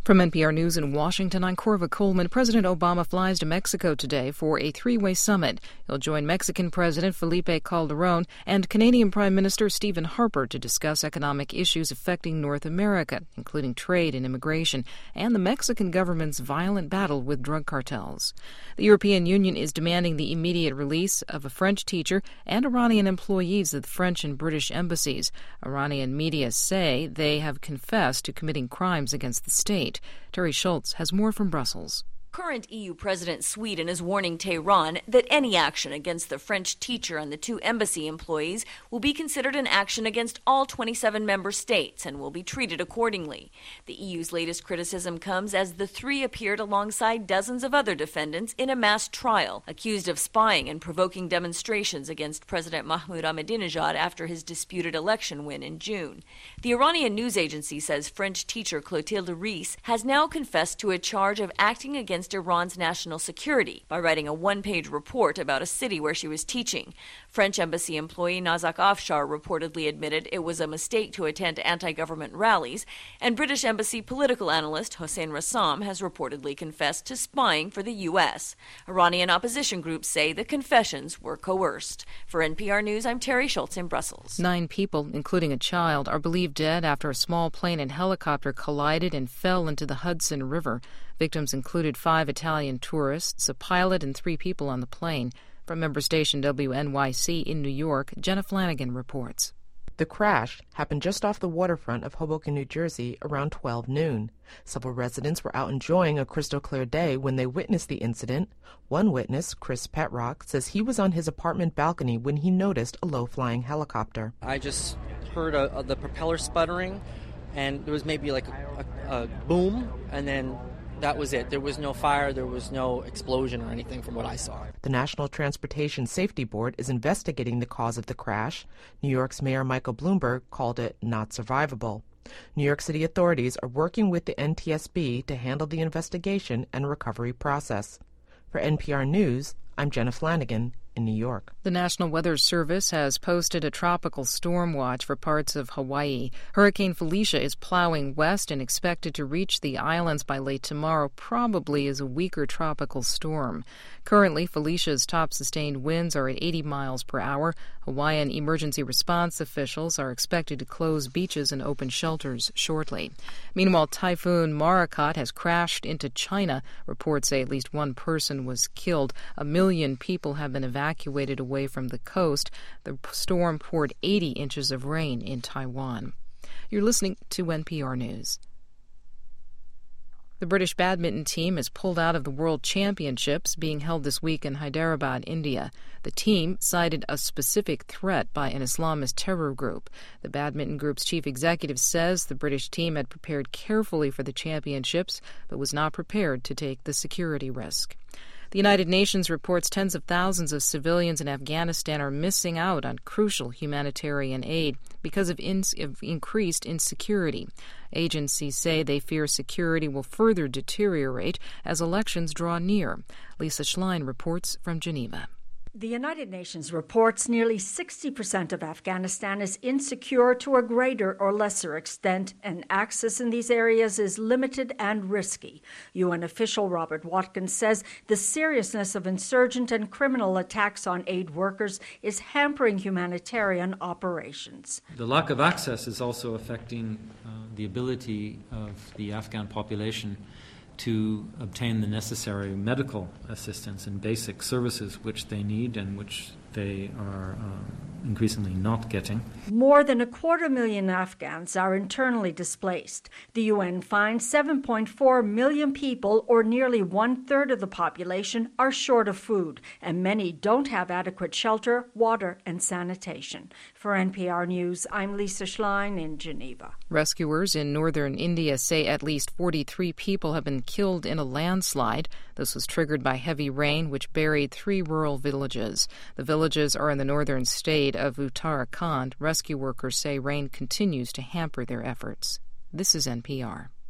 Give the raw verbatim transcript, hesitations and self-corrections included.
From N P R News in Washington, I'm Corva Coleman. President Obama flies to Mexico today for a three-way summit. He'll join Mexican President Felipe Calderón and Canadian Prime Minister Stephen Harper to discuss economic issues affecting North America, including trade and immigration, and the Mexican government's violent battle with drug cartels. The European Union is demanding the immediate release of a French teacher and Iranian employees of the French and British embassies. Iranian media say they have confessed to committing crimes against the state. Terry Schultz has more from Brussels. Current E U President Sweden is warning Tehran that any action against the French teacher and the two embassy employees will be considered an action against all twenty-seven member states and will be treated accordingly. The E U's latest criticism comes as the three appeared alongside dozens of other defendants in a mass trial, accused of spying and provoking demonstrations against President Mahmoud Ahmadinejad after his disputed election win in June. The Iranian news agency says French teacher Clotilde Reiss has now confessed to a charge of acting against Iran's national security by writing a one-page report about a city where she was teaching. French embassy employee Nazak Afshar reportedly admitted it was a mistake to attend anti-government rallies, and British embassy political analyst Hossein Rassam has reportedly confessed to spying for the U S. Iranian opposition groups say the confessions were coerced. For N P R News, I'm Terry Schultz in Brussels. Nine people, including a child, are believed dead after a small plane and helicopter collided and fell into the Hudson River. Victims included five Italian tourists, a pilot, and three people on the plane. From member station W N Y C in New York, Jenna Flanagan reports. The crash happened just off the waterfront of Hoboken, New Jersey, around twelve noon. Several residents were out enjoying a crystal-clear day when they witnessed the incident. One witness, Chris Petrock, says he was on his apartment balcony when he noticed a low-flying helicopter. I just heard a, a, the propeller sputtering, and there was maybe like a, a, a boom, and then that was it. There was no fire, there was no explosion or anything from what I saw. The National Transportation Safety Board is investigating the cause of the crash. New York's Mayor Michael Bloomberg called it not survivable. New York City authorities are working with the N T S B to handle the investigation and recovery process. For N P R News, I'm Jenna Flanagan in New York. The National Weather Service has posted a tropical storm watch for parts of Hawaii. Hurricane Felicia is plowing west and expected to reach the islands by late tomorrow, probably as a weaker tropical storm. Currently, Felicia's top sustained winds are at eighty miles per hour. Hawaiian emergency response officials are expected to close beaches and open shelters shortly. Meanwhile, Typhoon Morakot has crashed into China. Reports say at least one person was killed. A million people have been evacuated. evacuated away from the coast. The storm poured eighty inches of rain in Taiwan. You're listening to N P R News. The British badminton team has pulled out of the World Championships being held this week in Hyderabad, India. The team cited a specific threat by an Islamist terror group. The badminton group's chief executive says the British team had prepared carefully for the championships, but was not prepared to take the security risk. The United Nations reports tens of thousands of civilians in Afghanistan are missing out on crucial humanitarian aid because of, in- of increased insecurity. Agencies say they fear security will further deteriorate as elections draw near. Lisa Schlein reports from Geneva. The United Nations reports nearly sixty percent of Afghanistan is insecure to a greater or lesser extent, and access in these areas is limited and risky. U N official Robert Watkins says the seriousness of insurgent and criminal attacks on aid workers is hampering humanitarian operations. The lack of access is also affecting uh, the ability of the Afghan population to obtain the necessary medical assistance and basic services which they need and which they are uh, increasingly not getting. More than a quarter million Afghans are internally displaced. The U N finds seven point four million people, or nearly one-third of the population, are short of food, and many don't have adequate shelter, water, and sanitation. For N P R News, I'm Lisa Schlein in Geneva. Rescuers in northern India say at least forty-three people have been killed in a landslide. This was triggered by heavy rain, which buried three rural villages. The villages are in the northern state of Uttarakhand. Rescue workers say rain continues to hamper their efforts. This is N P R.